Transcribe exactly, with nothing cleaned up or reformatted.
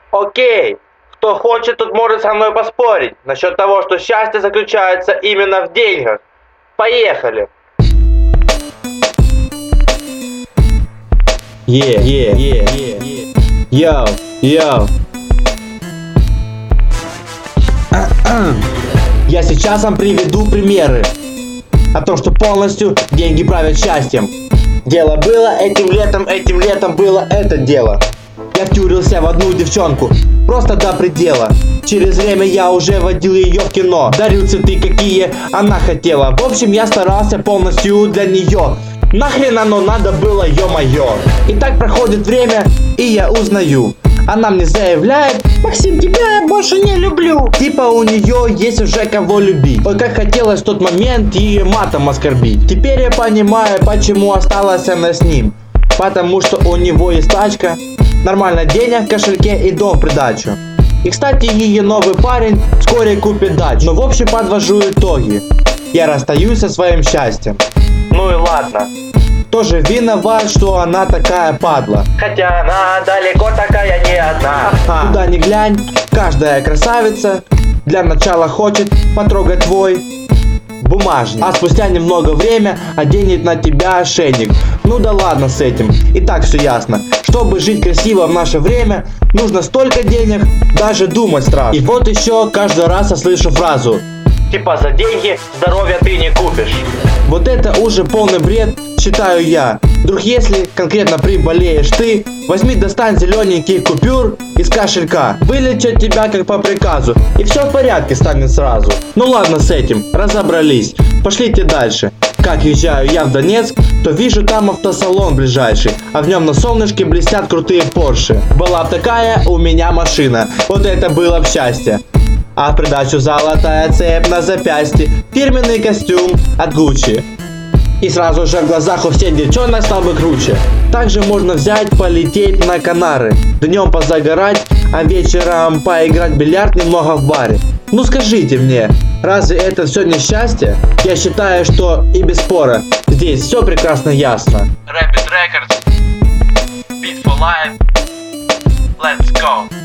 Окей, кто хочет, тот может со мной поспорить насчет того, что счастье заключается именно в деньгах. Поехали! Yeah, yeah, yeah, yeah. Yo, yo. Я сейчас вам приведу примеры о том, что полностью деньги правят счастьем. Дело было этим летом, этим летом было это дело. Я втюрился в одну девчонку, просто до предела. Через время я уже водил ее в кино, дарил цветы, какие она хотела. В общем, я старался полностью для нее. Нахрен оно надо было, ё-моё. И так проходит время, и я узнаю. Она мне заявляет: Максим, тебя я больше не люблю. Типа у нее есть уже кого любить. Ой, как хотелось в тот момент ее матом оскорбить. Теперь я понимаю, почему осталась она с ним. Потому что у него есть тачка, нормально денег в кошельке и дом в придачу. И кстати, ее новый парень вскоре купит дачу. Но в общем подвожу итоги. Я расстаюсь со своим счастьем. Ну и ладно. Кто же виноват, что она такая падла? Хотя она далеко такая не одна. А, куда ни глянь, каждая красавица для начала хочет потрогать твой бумажник. А спустя немного время оденет на тебя ошейник. Ну да ладно с этим, и так все ясно. Чтобы жить красиво в наше время, нужно столько денег, даже думать страшно. И вот еще каждый раз я слышу фразу: типа за деньги здоровья ты не купишь. вот это уже полный бред, считаю я. Вдруг если конкретно приболеешь ты, возьми, достань зелененьких купюр из кошелька, вылечат тебя как по приказу, и все в порядке станет сразу. Ну ладно с этим, разобрались, пошлите дальше. Как езжаю я в Донецк, то вижу там автосалон ближайший, а в нем на солнышке блестят крутые Порше. Была б такая у меня машина, вот это было б счастье. А в придачу золотая цепь на запястье, фирменный костюм от Гуччи. И сразу же в глазах у всех девчонок стал бы круче. Также можно взять, полететь на Канары, днем позагорать, а вечером поиграть в бильярд немного в баре. Ну скажите мне, разве это все не счастье? Я считаю, что и без спора здесь все прекрасно ясно. Rapid Records, Beat for Life, let's go.